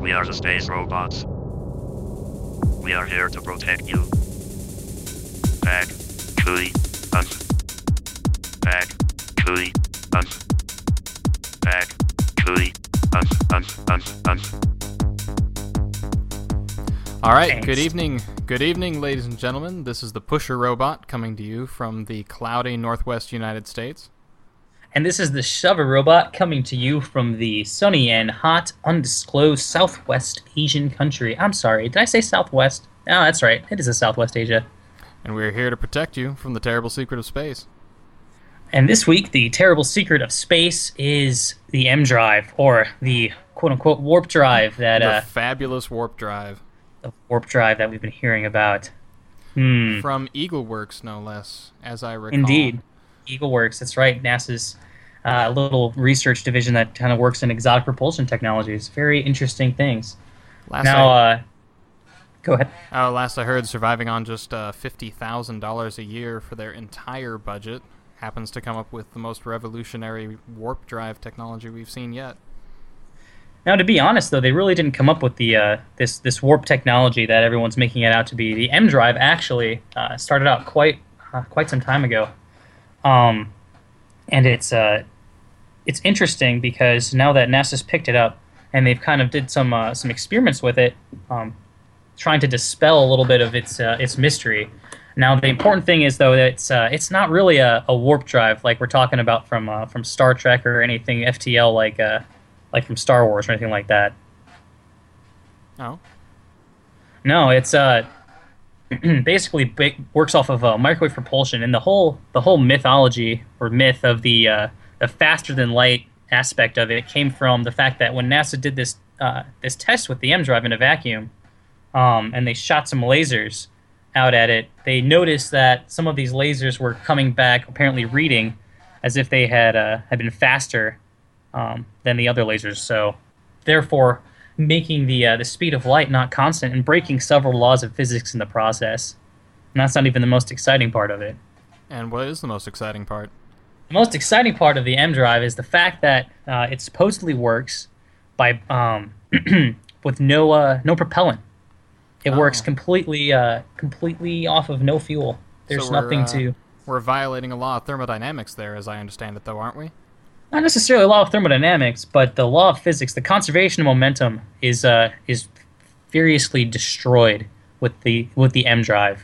We are the space robots. We are here to protect you. Back, Cooey, us. Back, Cooey, us. Back, Cooey, us. All right, Thanks. good evening, ladies and gentlemen. This is the Pusher Robot coming to you from the cloudy northwest United States. And this is the Shover Robot coming to you from the sunny and hot, undisclosed Southwest Asian country. I'm sorry, did I say Southwest? No, that's right. It is a Southwest Asia. And we're here to protect you from the terrible secret of space. And this week, the terrible secret of space is the M drive, or the quote-unquote warp drive The fabulous warp drive. the warp drive that we've been hearing about. From EagleWorks, no less, as I recall. Indeed. EagleWorks, that's right. NASA's little research division that kind of works in exotic propulsion technologies. Very interesting things. Last Go ahead. last I heard, surviving on just $50,000 a year for their entire budget happens to come up with the most revolutionary warp drive technology we've seen yet. Now, to be honest, though, they really didn't come up with the this warp technology that everyone's making it out to be. The M drive actually started out quite some time ago, and it's interesting because now that NASA's picked it up and they've kind of did some experiments with it, trying to dispel a little bit of its mystery. Now, the important thing is, though, that it's not really a warp drive like we're talking about from Star Trek or anything FTL like from Star Wars or anything like that. Oh. No, it's basically works off of microwave propulsion, and the whole mythology or myth of the faster than light aspect of it came from the fact that when NASA did this test with the M drive in a vacuum, and they shot some lasers out at it, they noticed that some of these lasers were coming back, apparently reading as if they had been faster than the other lasers. So, therefore, making the speed of light not constant and breaking several laws of physics in the process. And that's not even the most exciting part of it. And what is the most exciting part? The most exciting part of the M drive is the fact that it supposedly works by with no propellant. It works completely off of no fuel. There's So we're, nothing to. We're violating a law of thermodynamics there, as I understand it, though, aren't we? Not necessarily a law of thermodynamics, but the law of physics. The conservation of momentum is furiously destroyed with the M drive.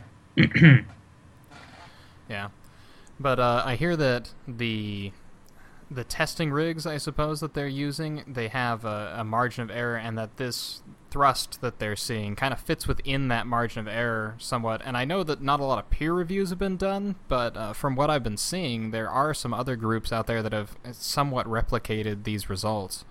Yeah. But I hear that the testing rigs, I suppose, that they're using, they have a margin of error, and that this thrust that they're seeing kind of fits within that margin of error somewhat. And I know that not a lot of peer reviews have been done, but from what I've been seeing, there are some other groups out there that have somewhat replicated these results.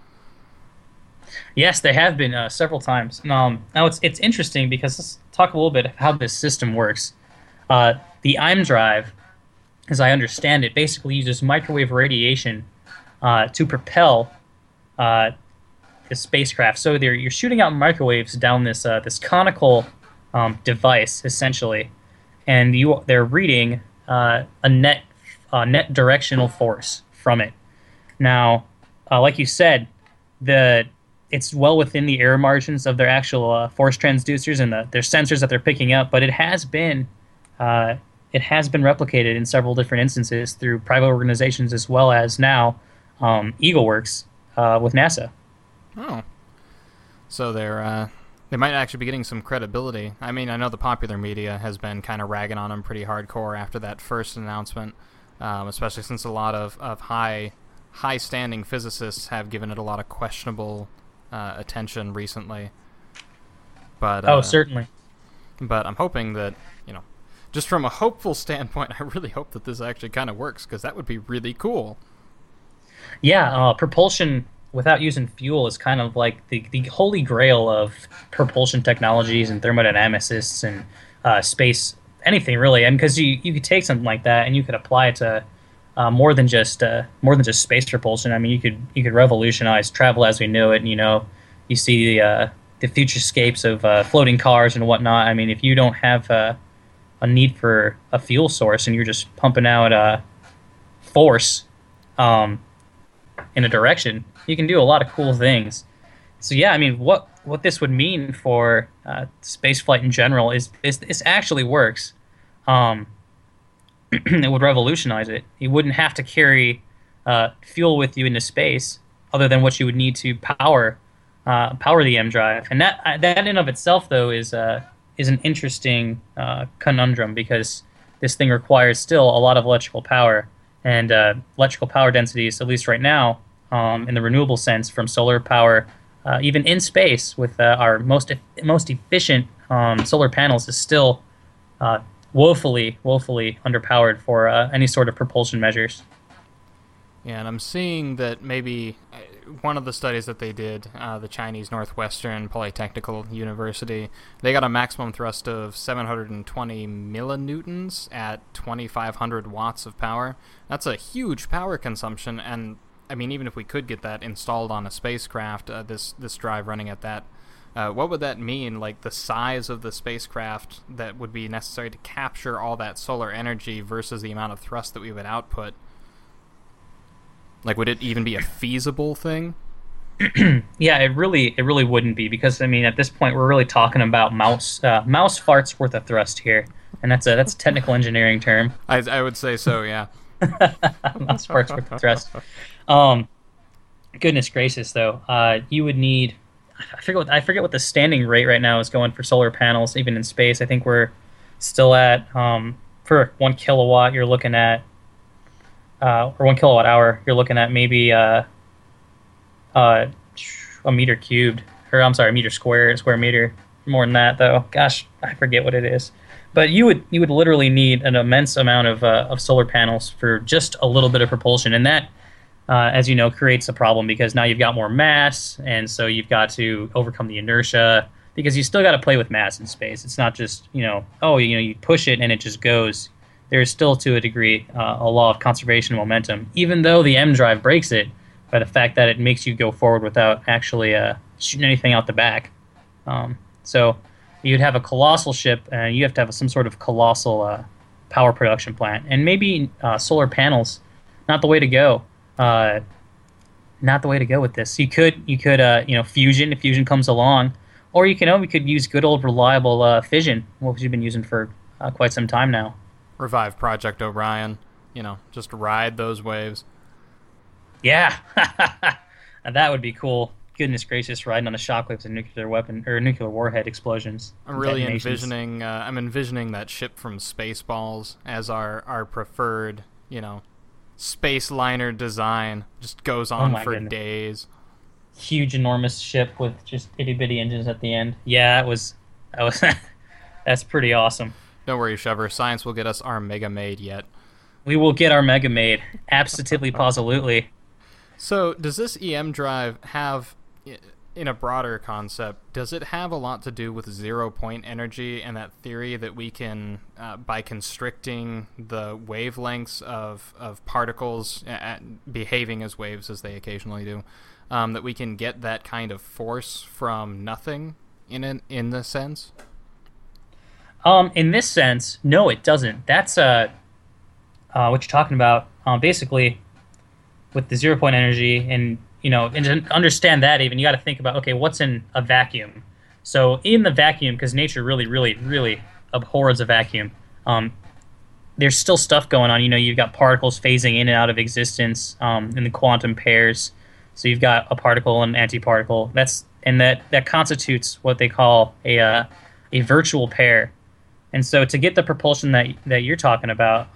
Yes, they have been several times. Now it's interesting because let's talk a little bit of how this system works. The IM drive, as I understand it, basically uses microwave radiation to propel the spacecraft. So you're shooting out microwaves down this conical device essentially, and they're reading a net directional force from it. Now, like you said, it's well within the error margins of their actual force transducers and their sensors that they're picking up, but it has been replicated in several different instances through private organizations as well as now EagleWorks with NASA. Oh. So they might actually be getting some credibility. I mean, I know the popular media has been kind of ragging on them pretty hardcore after that first announcement, especially since a lot of high-standing physicists have given it a lot of questionable attention recently. But Certainly. But I'm hoping that, just from a hopeful standpoint, I really hope that this actually kind of works, because that would be really cool. Yeah, propulsion without using fuel is kind of like the holy grail of propulsion technologies and thermodynamicists and space, anything really. And because you could take something like that and you could apply it to more than just space propulsion. I mean, you could revolutionize travel as we know it. And, you see the futurescapes of floating cars and whatnot. I mean, if you don't have a need for a fuel source and you're just pumping out force in a direction, you can do a lot of cool things. So yeah, I mean, what this would mean for space flight in general is this actually works. Um, it would revolutionize it. You wouldn't have to carry fuel with you into space, other than what you would need to power the M drive. And that in of itself, though, is an interesting conundrum, because this thing requires still a lot of electrical power, and electrical power densities, at least right now, in the renewable sense, from solar power, even in space with our most efficient solar panels, is still woefully underpowered for any sort of propulsion measures. Yeah, and I'm seeing that maybe one of the studies that they did, the Chinese Northwestern Polytechnical University, they got a maximum thrust of 720 millinewtons at 2,500 watts of power. That's a huge power consumption, and I mean, even if we could get that installed on a spacecraft, this drive running at that, what would that mean? Like the size of the spacecraft that would be necessary to capture all that solar energy versus the amount of thrust that we would output. Like, would it even be a feasible thing? Yeah, it really wouldn't be, because I mean, at this point, we're really talking about mouse farts worth of thrust here, and that's a technical engineering term. I would say so, yeah. Mouse farts worth of thrust. Goodness gracious, though, you would need. I forget what the standing rate right now is going for solar panels, even in space. I think we're still at for 1 kilowatt. You're looking at or 1 kilowatt hour. You're looking at maybe a meter cubed, or I'm sorry, a meter square meter. More than that, though. Gosh, I forget what it is. But you would literally need an immense amount of solar panels for just a little bit of propulsion, and that, as you know, creates a problem, because now you've got more mass, and so you've got to overcome the inertia, because you still got to play with mass in space. It's not just you push it and it just goes. There is still, to a degree, a law of conservation of momentum, even though the M drive breaks it by the fact that it makes you go forward without actually shooting anything out the back. So you'd have a colossal ship, and you have to have some sort of colossal power production plant, and maybe solar panels. Not the way to go. Not the way to go with this. You could fusion if fusion comes along, or we could use good old reliable fission, what we've been using for quite some time now. Revive Project Orion. Just ride those waves. Yeah, that would be cool. Goodness gracious, riding on the shockwaves of nuclear weapon or nuclear warhead explosions. I'm really envisioning. I'm envisioning that ship from Spaceballs as our preferred, space liner design. Just goes on for days. Huge, enormous ship with just itty bitty engines at the end. Yeah, that was. That's pretty awesome. Don't worry, Shover. Science will get us our Mega Maid yet. We will get our Mega Maid. Absolutely, positively. So, does this EM drive have, in a broader concept, does it have a lot to do with zero-point energy and that theory that we can, by constricting the wavelengths of particles behaving as waves as they occasionally do, that we can get that kind of force from nothing in this sense? In this sense, no, it doesn't. That's what you're talking about. Basically, with the 0-point energy, and to understand that, even you got to think about, okay, what's in a vacuum? So in the vacuum, because nature really abhors a vacuum, there's still stuff going on. You've got particles phasing in and out of existence in the quantum pairs. So you've got a particle and an antiparticle. That constitutes what they call a virtual pair. And so to get the propulsion that you're talking about,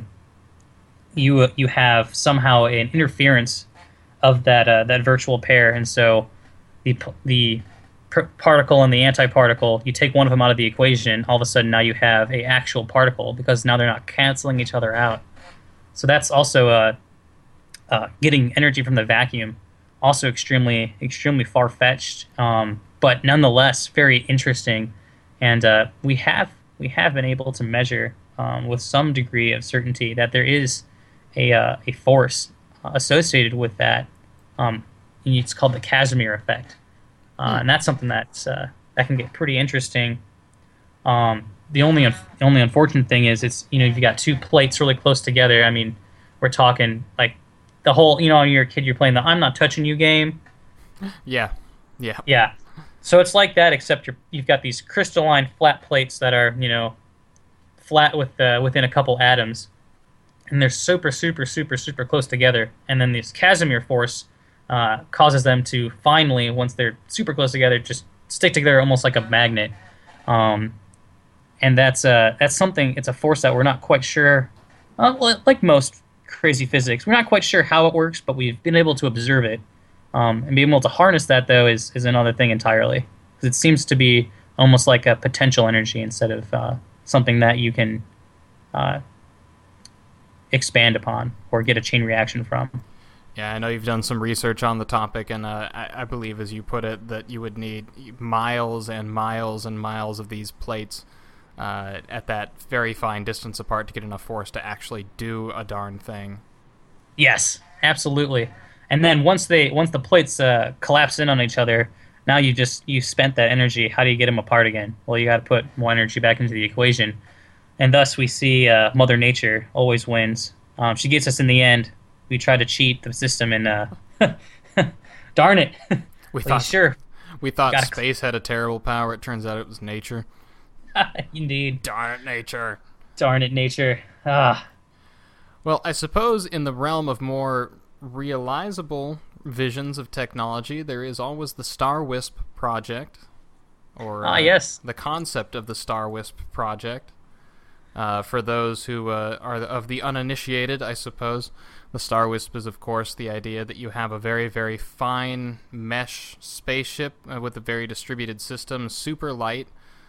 you have somehow an interference of that virtual pair, and so the particle and the antiparticle, you take one of them out of the equation, all of a sudden now you have a actual particle, because now they're not canceling each other out. So that's also getting energy from the vacuum, also extremely far-fetched, but nonetheless very interesting, and we have been able to measure with some degree of certainty that there is a force associated with that. It's called the Casimir effect, and that's something that can get pretty interesting. The only unfortunate thing is it's if you got two plates really close together. I mean, we're talking like the whole when you're a kid, you're playing the "I'm not touching you" game. Yeah. Yeah. Yeah. So it's like that, except you've got these crystalline flat plates that are, flat within a couple atoms, and they're super, super, super, super close together. And then this Casimir force causes them to finally, once they're super close together, just stick together almost like a magnet. Um, and that's something. It's a force that we're not quite sure. Like most crazy physics, we're not quite sure how it works, but we've been able to observe it. And being able to harness that, though, is another thing entirely. 'Cause it seems to be almost like a potential energy instead of something that you can expand upon or get a chain reaction from. Yeah, I know you've done some research on the topic, and I believe, as you put it, that you would need miles and miles and miles of these plates at that very fine distance apart to get enough force to actually do a darn thing. Yes, absolutely. And then once the plates collapse in on each other, now you spent that energy. How do you get them apart again? Well, you got to put more energy back into the equation, and thus we see Mother Nature always wins. She gets us in the end. We try to cheat the system, and darn it, We thought sure. we thought Gotta- space had a terrible power. It turns out it was nature. Indeed, Darn it, nature. darn it, nature. Ah, Well, I suppose in the realm of more realizable visions of technology, there is always the Star Wisp project, or yes. the concept of the Star Wisp project. For those who are of the uninitiated, I suppose, the Star Wisp is, of course, the idea that you have a very, very fine mesh spaceship with a very distributed system, super light,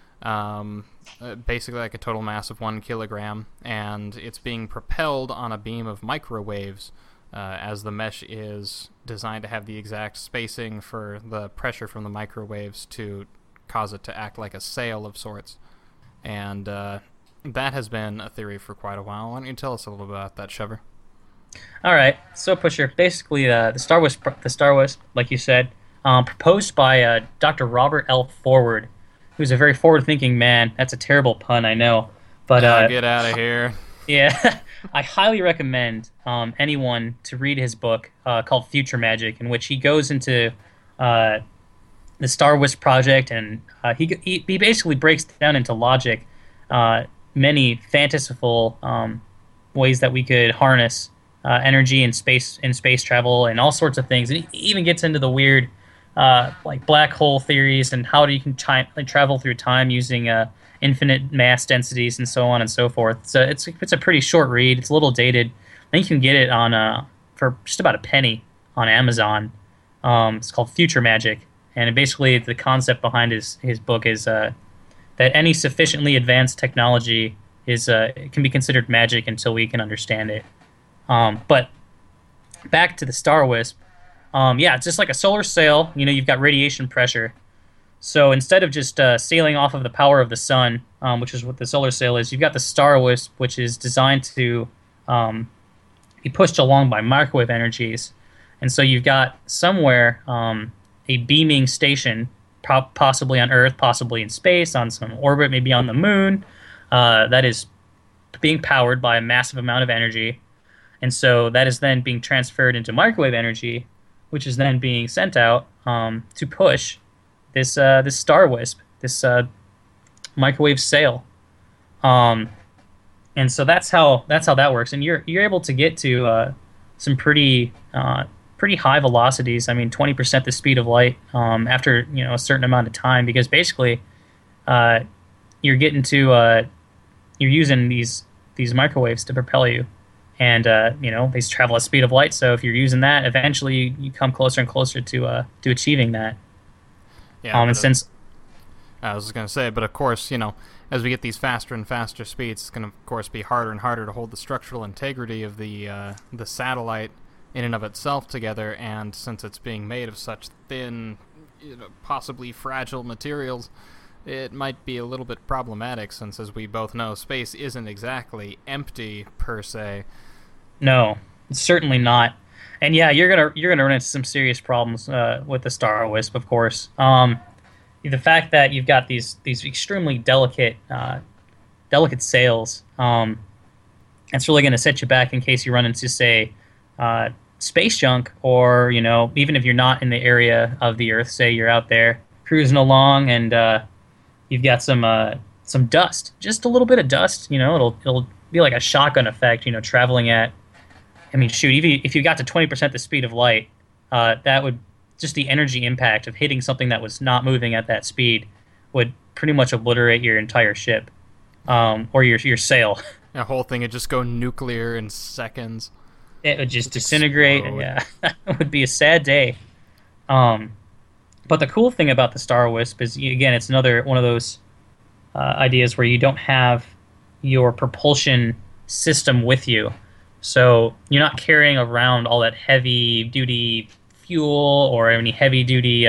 basically like a total mass of 1 kilogram, and it's being propelled on a beam of microwaves, as the mesh is designed to have the exact spacing for the pressure from the microwaves to cause it to act like a sail of sorts. And that has been a theory for quite a while. Why don't you tell us a little bit about that, Shover? All right, so Pusher, basically the Star Wisp, like you said, proposed by Dr. Robert L. Forward, who's a very forward-thinking man. That's a terrible pun, I know, but Get out of here. yeah, I highly recommend anyone to read his book called Future Magic, in which he goes into the Star Wisp project, and he basically breaks down into logic many fanciful ways that we could harness energy in space travel and all sorts of things. And he even gets into the weird like black hole theories and how you can travel through time using infinite mass densities and so on and so forth. So it's a pretty short read. It's a little dated. I think you can get it on for just about a penny on Amazon. It's called Future Magic, and basically the concept behind his book is that any sufficiently advanced technology can be considered magic until we can understand it. But back to the Star Wisp. It's just like a solar sail. You've got radiation pressure. So instead of just sailing off of the power of the sun, which is what the solar sail is, you've got the Star Wisp, which is designed to be pushed along by microwave energies. And so you've got somewhere a beaming station, possibly on Earth, possibly in space, on some orbit, maybe on the moon, that is being powered by a massive amount of energy. And so that is then being transferred into microwave energy, which is then being sent out to push this Star Wisp, this microwave sail. And so that's how that works. And you're able to get to some pretty high velocities. I mean, 20% the speed of light after a certain amount of time, because basically you're getting to you're using these microwaves to propel you. And they travel at the speed of light. So if you're using that, eventually you come closer and closer to achieving that. Yeah. And since I was going to say, but of course, as we get these faster and faster speeds, it's going to, of course, be harder and harder to hold the structural integrity of the satellite in and of itself together. And since it's being made of such thin, possibly fragile materials, it might be a little bit problematic. Since, as we both know, space isn't exactly empty per se. No, it's certainly not. And yeah, you're gonna run into some serious problems with the Star Wisp, of course. The fact that you've got these extremely delicate sails, it's really going to set you back in case you run into, say, space junk, or even if you're not in the area of the Earth, say you're out there cruising along and you've got some dust, just a little bit of dust. It'll be like a shotgun effect. Traveling at, I mean, shoot, even if you got to 20% the speed of light, that would just the energy impact of hitting something that was not moving at that speed would pretty much obliterate your entire ship, or your sail. The whole thing would just go nuclear in seconds. It would just disintegrate. Explode. Yeah, it would be a sad day. But the cool thing about the Star Wisp is, again, it's another one of those ideas where you don't have your propulsion system with you. So you're not carrying around all that heavy-duty fuel or any heavy-duty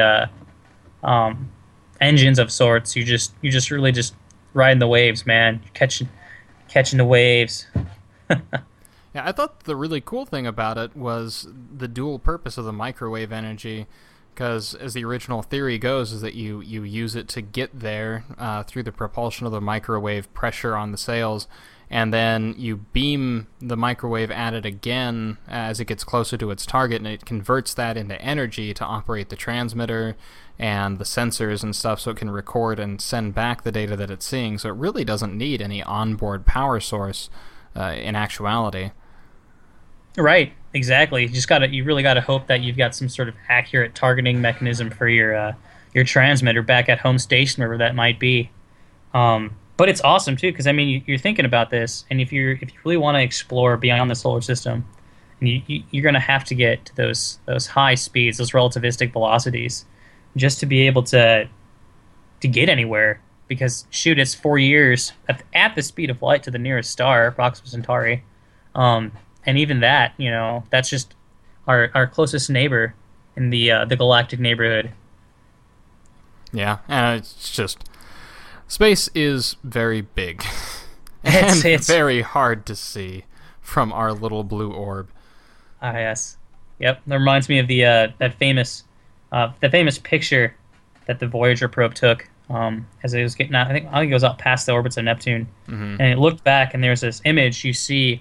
engines of sorts. You're just really just riding the waves, man. Catching the waves. Yeah, I thought the really cool thing about it was the dual purpose of the microwave energy, because as the original theory goes, is that you use it to get there through the propulsion of the microwave pressure on the sails, and then you beam the microwave at it again as it gets closer to its target, and it converts that into energy to operate the transmitter and the sensors and stuff, so it can record and send back the data that it's seeing. So it really doesn't need any onboard power source in actuality. Right, exactly. You really gotta hope that you've got some sort of accurate targeting mechanism for your transmitter back at home station, wherever that might be. But it's awesome too, because I mean, you're thinking about this, and if you really want to explore beyond the solar system, and you're gonna have to get to those high speeds, those relativistic velocities, just to be able to get anywhere. Because shoot, it's 4 years at the speed of light to the nearest star, Proxima Centauri. And even that, that's just our closest neighbor in the galactic neighborhood. Yeah, and it's just, space is very big and It's very hard to see from our little blue orb. Yes, yep. That reminds me of the that famous picture that the Voyager probe took as it was getting out. I think it goes out past the orbits of Neptune, and it looked back, and there's this image you see.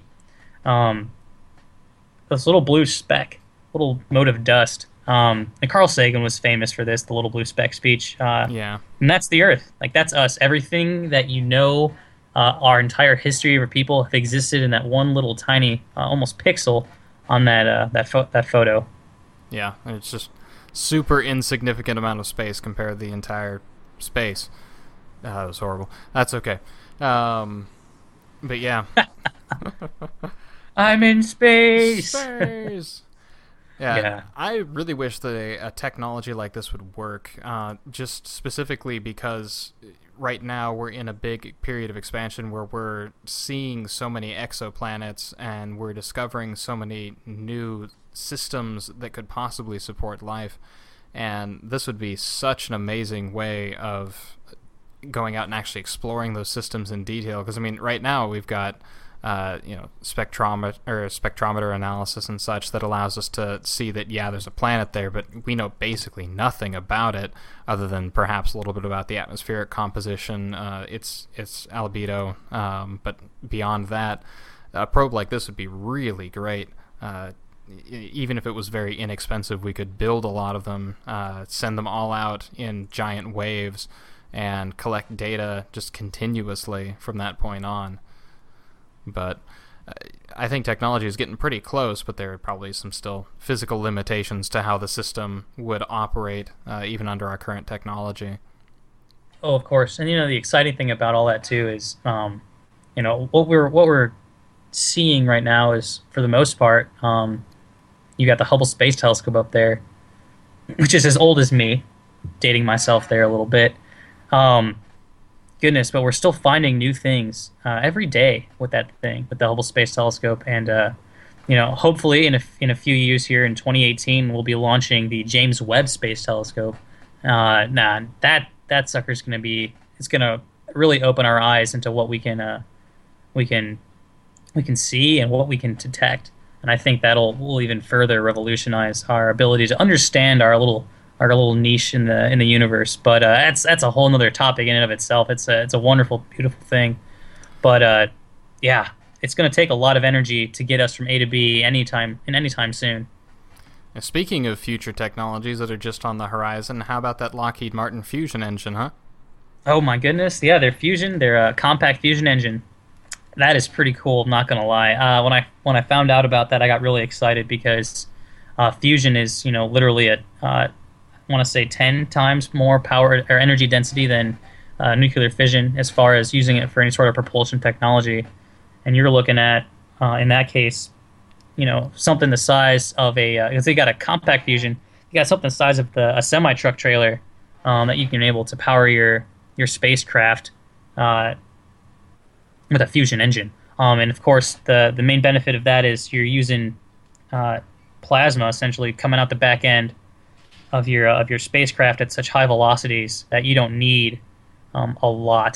This little blue speck, little mote of dust. And Carl Sagan was famous for this, the little blue speck speech. Yeah. And that's the Earth. Like, that's us. Everything that our entire history of our people have existed in that one little tiny, almost pixel on that photo. Yeah, and it's just super insignificant amount of space compared to the entire space. That was horrible. That's okay. But yeah. I'm in space. Space. Yeah, Yeah. I really wish that a technology like this would work, just specifically because right now we're in a big period of expansion where we're seeing so many exoplanets and we're discovering so many new systems that could possibly support life. And this would be such an amazing way of going out and actually exploring those systems in detail. Because, I mean, right now we've got spectrometer analysis and such that allows us to see that, yeah, there's a planet there, but we know basically nothing about it other than perhaps a little bit about the atmospheric composition, its albedo, but beyond that, a probe like this would be really great. Even if it was very inexpensive, we could build a lot of them, send them all out in giant waves, and collect data just continuously from that point on. But I think technology is getting pretty close, but there are probably some still physical limitations to how the system would operate, even under our current technology. Oh, of course. And the exciting thing about all that too is, what we're seeing right now is, for the most part, you got the Hubble Space Telescope up there, which is as old as me, dating myself there a little bit. Goodness, but we're still finding new things every day with that thing, with the Hubble Space Telescope, and hopefully in a few years here in 2018, we'll be launching the James Webb Space Telescope. That sucker's gonna really open our eyes into what we can see and what we can detect, and I think will even further revolutionize our ability to understand our little niche in the universe. But that's a whole nother topic in and of itself. It's a wonderful, beautiful thing. But yeah, it's going to take a lot of energy to get us from A to B anytime soon. Speaking of future technologies that are just on the horizon, how about that Lockheed Martin fusion engine, huh? Oh my goodness, yeah, their compact fusion engine. That is pretty cool. I'm not gonna lie. When I found out about that, I got really excited because fusion is literally at I want to say 10 times more power or energy density than nuclear fission as far as using it for any sort of propulsion technology. And you're looking at in that case, something the size of because they got a compact fusion, you got something the size of a semi truck trailer that you can able to power your spacecraft with a fusion engine. And of course, the main benefit of that is you're using plasma essentially coming out the back end of your spacecraft at such high velocities that you don't need a lot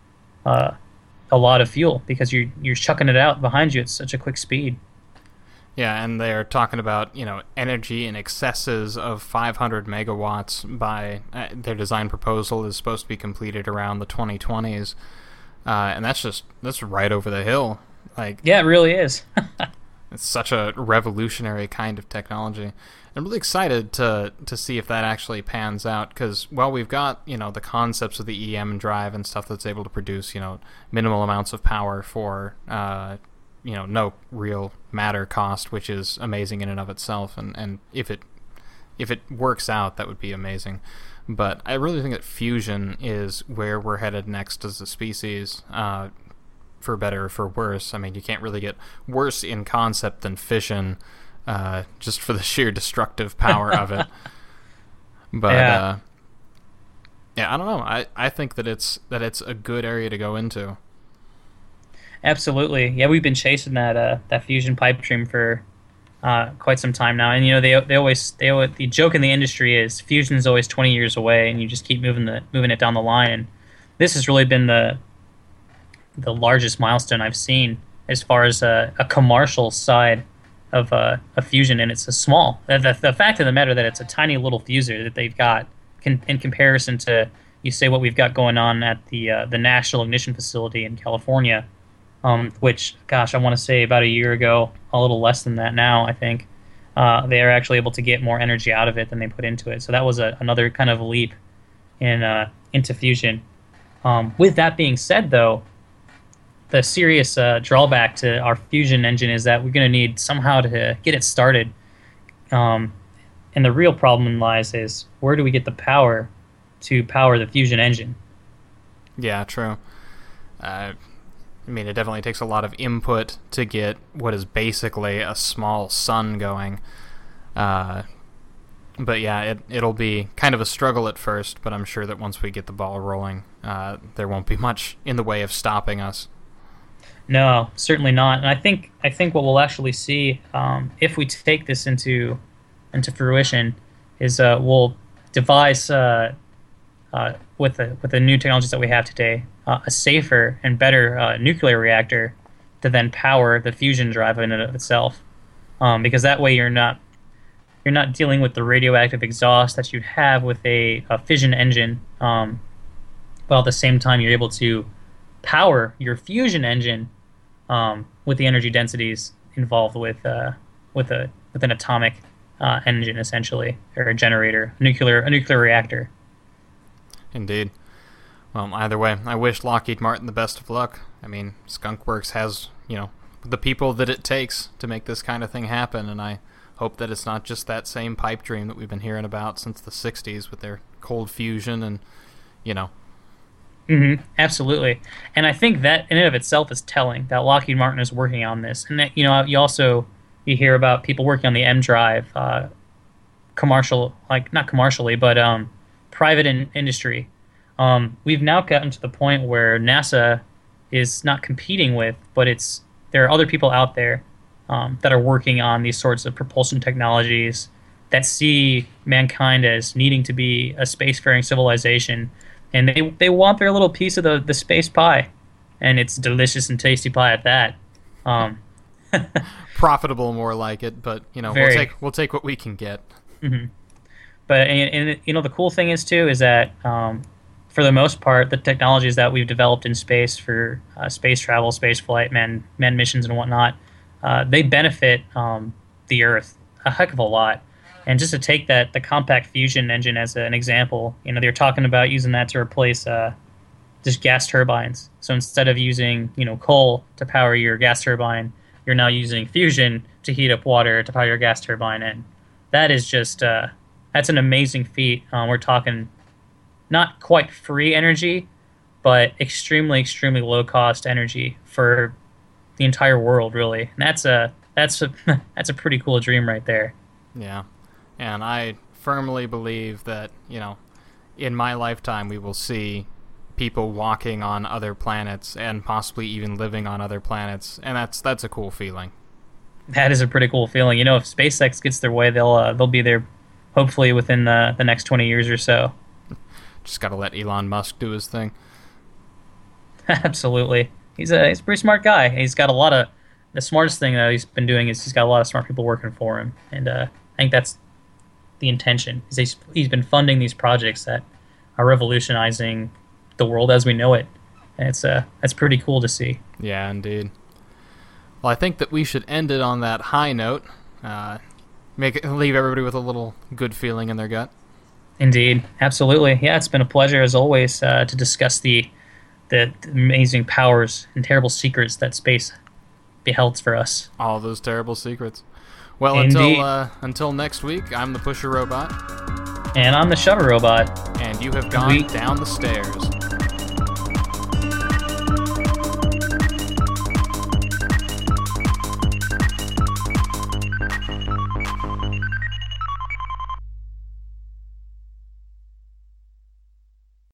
of fuel because you're chucking it out behind you at such a quick speed. Yeah, and they're talking about energy in excesses of 500 megawatts by their design proposal is supposed to be completed around the 2020s, and that's right over the hill. Like, yeah, it really is. it's such a revolutionary kind of technology. I'm really excited to see if that actually pans out because while we've got the concepts of the EM drive and stuff that's able to produce minimal amounts of power for no real matter cost, which is amazing in and of itself, and if it works out, that would be amazing. But I really think that fusion is where we're headed next as a species, for better or for worse. I mean, you can't really get worse in concept than fission, just for the sheer destructive power of it. But yeah, I don't know. I think that it's a good area to go into. Absolutely, yeah. We've been chasing that fusion pipe dream for quite some time now, and the joke in the industry is fusion is always 20 years away, and you just keep moving it down the line. And this has really been the largest milestone I've seen as far as a commercial side of a fusion, and it's a small. The fact of the matter that it's a tiny little fuser that they've got in comparison to what we've got going on at the National Ignition Facility in California. Which, gosh, I want to say about a year ago, a little less than that now, I think, they are actually able to get more energy out of it than they put into it. So that was another kind of leap into fusion. With that being said, though, the serious drawback to our fusion engine is that we're going to need somehow to get it started. And the real problem lies is where do we get the power to power the fusion engine? Yeah, true. I mean, it definitely takes a lot of input to get what is basically a small sun going. But yeah, it'll be kind of a struggle at first, but I'm sure that once we get the ball rolling, there won't be much in the way of stopping us. No, certainly not. And I think what we'll actually see, if we take this into fruition, is we'll devise with the new technologies that we have today, a safer and better nuclear reactor to then power the fusion drive in and of itself, because that way you're not dealing with the radioactive exhaust that you'd have with a fission engine, while at the same time you're able to power your fusion engine with the energy densities involved with an atomic engine, essentially, or a generator, a nuclear reactor. Indeed. Well, either way, I wish Lockheed Martin the best of luck. I mean, Skunk Works has, the people that it takes to make this kind of thing happen, and I hope that it's not just that same pipe dream that we've been hearing about since the 60s with their cold fusion and, Mm-hmm. Absolutely. And I think that in and of itself is telling that Lockheed Martin is working on this. And that, you hear about people working on the M drive, commercial, like not commercially, but private industry. We've now gotten to the point where NASA is not competing with, but there are other people out there that are working on these sorts of propulsion technologies that see mankind as needing to be a spacefaring civilization, and they want their little piece of the space pie, and it's delicious and tasty pie at that. Profitable, more like it, but we'll take what we can get. Mm-hmm. But the cool thing is too is that for the most part, the technologies that we've developed in space for space travel, space flight, manned missions, and whatnot, they benefit the Earth a heck of a lot. And just to take the compact fusion engine as an example, they're talking about using that to replace just gas turbines. So instead of using coal to power your gas turbine, you're now using fusion to heat up water to power your gas turbine, and that is just that's an amazing feat. We're talking not quite free energy, but extremely low cost energy for the entire world, really. And that's a that's a pretty cool dream right there. Yeah, and I firmly believe that in my lifetime we will see people walking on other planets and possibly even living on other planets, and that's a cool feeling. That is a pretty cool feeling. If SpaceX gets their way, they'll be there hopefully within the next 20 years or so. Just got to let Elon Musk do his thing. Absolutely. He's a pretty smart guy. He's got a lot of the smartest thing that he's been doing is he's got a lot of smart people working for him, and I think that's the intention. He's been funding these projects that are revolutionizing the world as we know it, and that's pretty cool to see. Yeah, indeed. Well, I think that we should end it on that high note. Leave everybody with a little good feeling in their gut. Indeed, absolutely. Yeah, it's been a pleasure as always to discuss the amazing powers and terrible secrets that space beholds for us. All those terrible secrets. Well, until next week, I'm the Pusher Robot. And I'm the Shover Robot. And you have gone down the stairs.